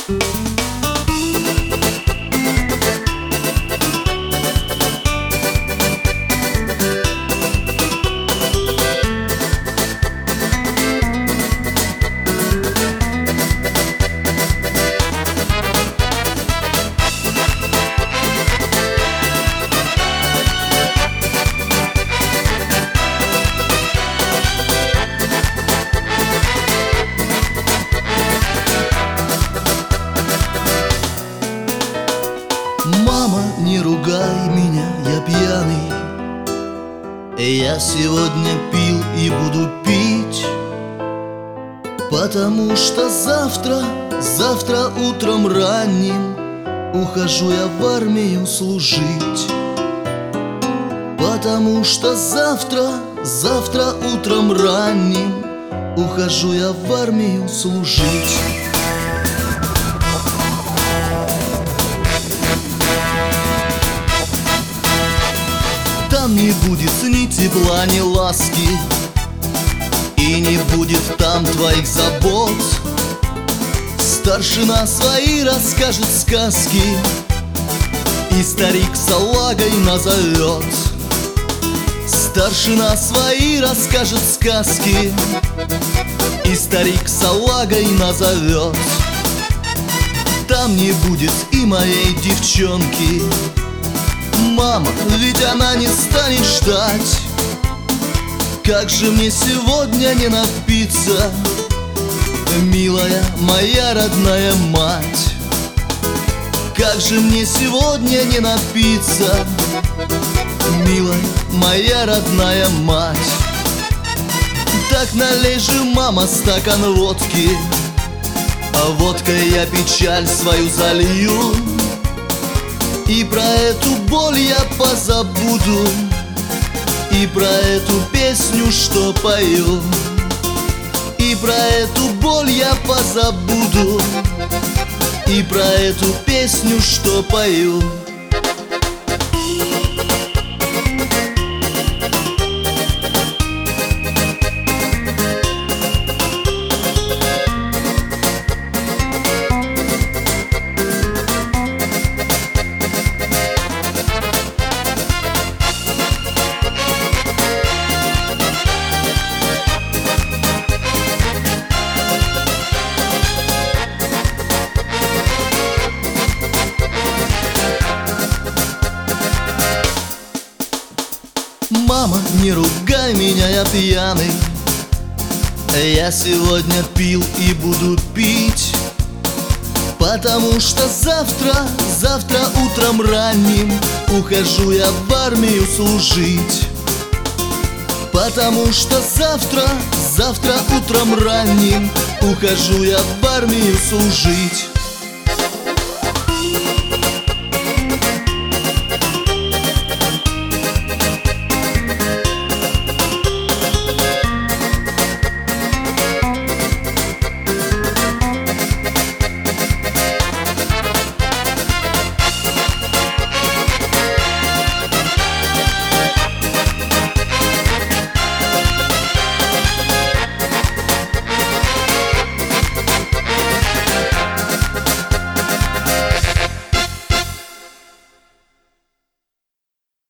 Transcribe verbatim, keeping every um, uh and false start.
Мама, не ругай меня, я пьяный. Я сегодня пил и буду пить, потому что завтра, завтра утром ранним ухожу я в армию служить. Потому что завтра, завтра утром ранним ухожу я в армию служить. Там не будет ни тепла, ни ласки, и не будет там твоих забот. Старшина свои расскажет сказки, и старик салагой назовет. Старшина свои расскажет сказки, и старик салагой назовет. Там не будет и моей девчонки, мама, ведь она не станет ждать. Как же мне сегодня не напиться, милая моя родная мать? Как же мне сегодня не напиться, милая моя родная мать? Так налей же, мама, стакан водки, а водкой я печаль свою залью. И про эту боль я позабуду, и про эту песню, что пою. И про эту боль я позабуду, и про эту песню, что пою. Мама, не ругай меня, я пьяный. Я сегодня пил и буду пить, потому что завтра, завтра утром ранним ухожу я в армию служить. Потому что завтра, завтра утром ранним ухожу я в армию служить.